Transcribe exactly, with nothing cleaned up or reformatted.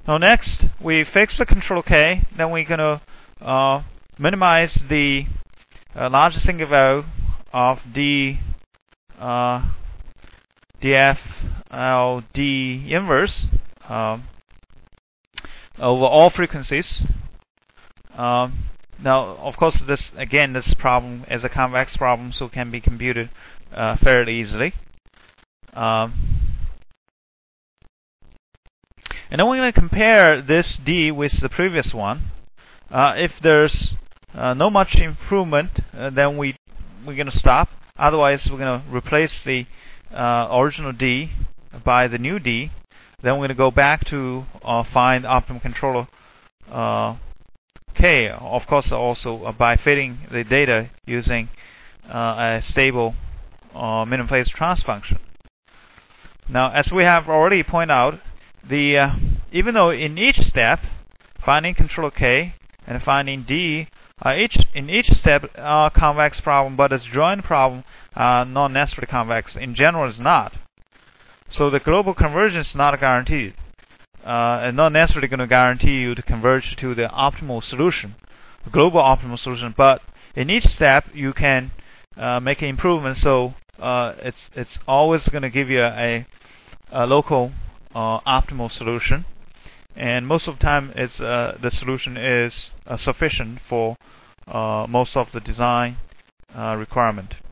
Now next, we fix the control K. Then we're gonna uh, minimize the uh, largest single value of d uh, dfld inverse um, over all frequencies. Um, now, of course, this again, this problem is a convex problem, so can be computed uh, fairly easily. Um, and then we're going to compare this d with the previous one. Uh, if there's uh, no much improvement, uh, then we we're going to stop. Otherwise, we're going to replace the uh, original d by the new d. Then we're going to go back to uh, find optimum controller uh, K. Of course, also uh, by fitting the data using uh, a stable uh, minimum phase transfer function. Now, as we have already pointed out, the uh, even though in each step finding controller K and finding d uh, each in each step are convex problem, but as joint problem are not necessarily convex. In general, it's not. So the global convergence is not guaranteed, uh, and not necessarily going to guarantee you to converge to the optimal solution, the global optimal solution. But in each step, you can uh, make an improvement. So uh, it's it's always going to give you a, a local uh, optimal solution, and most of the time, it's uh, the solution is uh, sufficient for uh, most of the design uh, requirement.